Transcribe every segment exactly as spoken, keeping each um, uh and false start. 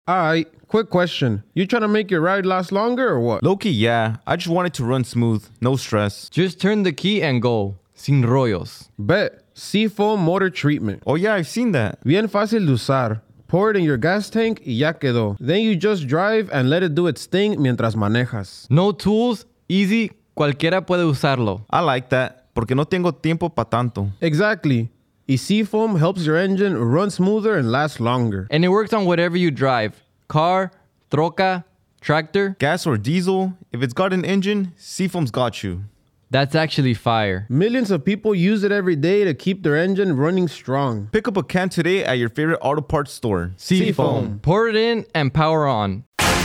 Alright, quick question. You trying to make your ride last longer or what? Low-key, yeah. I just want it to run smooth, no stress. Just turn the key and go. Sin rollos. Bet. Seafoam Motor Treatment. Oh yeah, I've seen that. Bien fácil de usar. Pour it in your gas tank y ya quedó. Then you just drive and let it do its thing mientras manejas. No tools, easy, cualquiera puede usarlo. I like that, porque no tengo tiempo pa' tanto. Exactly. Y Seafoam helps your engine run smoother and last longer. And it works on whatever you drive. Car, troca, tractor. Gas or diesel, if it's got an engine, Seafoam's got you. That's actually fire. Millions of people use it every day to keep their engine running strong. Pick up a can today at your favorite auto parts store. Seafoam. Pour it in and power on.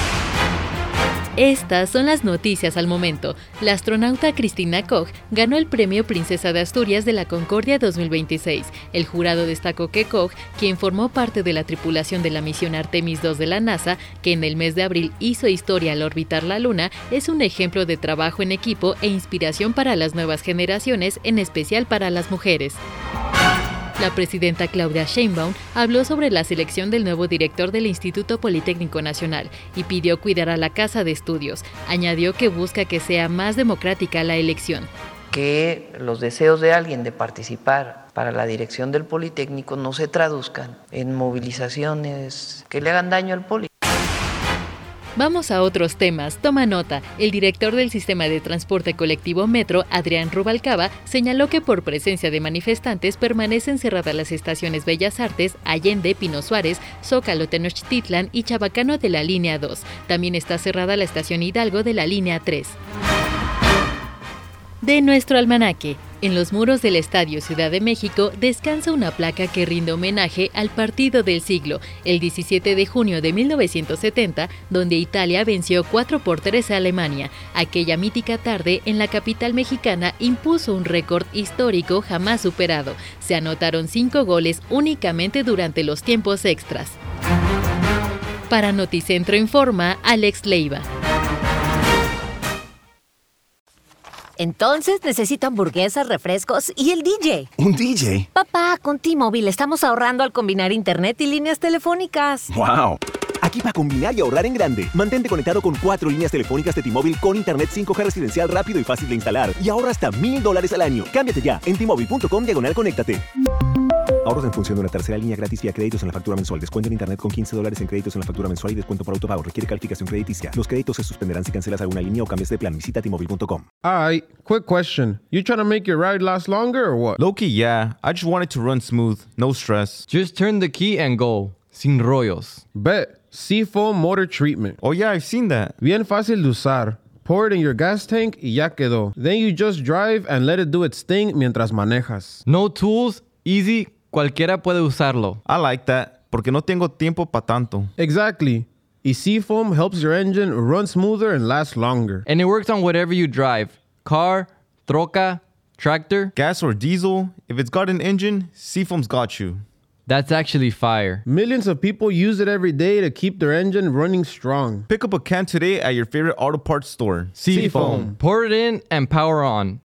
Estas son las noticias al momento. La astronauta Cristina Koch ganó el Premio Princesa de Asturias de la Concordia dos mil veintiséis. El jurado destacó que Koch, quien formó parte de la tripulación de la misión Artemis dos de la NASA, que en el mes de abril hizo historia al orbitar la Luna, es un ejemplo de trabajo en equipo e inspiración para las nuevas generaciones, en especial para las mujeres. La presidenta Claudia Sheinbaum habló sobre la selección del nuevo director del Instituto Politécnico Nacional y pidió cuidar a la Casa de Estudios. Añadió que busca que sea más democrática la elección. Que los deseos de alguien de participar para la dirección del Politécnico no se traduzcan en movilizaciones que le hagan daño al Poli. Vamos a otros temas. Toma nota. El director del sistema de transporte colectivo Metro, Adrián Rubalcaba, señaló que por presencia de manifestantes permanecen cerradas las estaciones Bellas Artes, Allende, Pino Suárez, Zócalo, Tenochtitlan y Chabacano de la línea dos. También está cerrada la estación Hidalgo de la línea tres. De nuestro almanaque. En los muros del Estadio Ciudad de México descansa una placa que rinde homenaje al partido del siglo, el diecisiete de junio de mil novecientos setenta, donde Italia venció cuatro por tres a Alemania. Aquella mítica tarde en la capital mexicana impuso un récord histórico jamás superado. Se anotaron cinco goles únicamente durante los tiempos extras. Para Noticentro Informa, Alex Leiva. Entonces necesito hamburguesas, refrescos y el D J. ¿Un D J? Papá, con T-Mobile estamos ahorrando al combinar internet y líneas telefónicas. ¡Wow! Aquí para combinar y ahorrar en grande. Mantente conectado con cuatro líneas telefónicas de T-Mobile con internet cinco G residencial rápido y fácil de instalar. Y ahorra hasta mil dólares al año. Cámbiate ya en T-Mobile punto com diagonal conéctate. Ahorros en función de una tercera línea gratis vía créditos en la factura mensual. Descuento en internet con quince dólares en créditos en la factura mensual y descuento por autopago. Requiere calificación crediticia. Los créditos se suspenderán si cancelas alguna línea o cambias de plan. Visita T Mobile punto com. Alright, quick question. You trying to make your ride last longer or what? Low-key, yeah. I just want it to run smooth, no stress. Just turn the key and go. Sin rollos. Bet. Seafoam Motor Treatment. Oh yeah, I've seen that. Bien fácil de usar. Pour it in your gas tank y ya quedó. Then you just drive and let it do its thing mientras manejas. No tools, easy, cualquiera puede usarlo. I like that, porque no tengo tiempo pa' tanto. Exactly. Y Seafoam helps your engine run smoother and last longer. And it works on whatever you drive. Car, troca, tractor. Gas or diesel, if it's got an engine, Seafoam's got you. That's actually fire. Millions of people use it every day to keep their engine running strong. Pick up a can today at your favorite auto parts store. Seafoam. Pour it in and power on.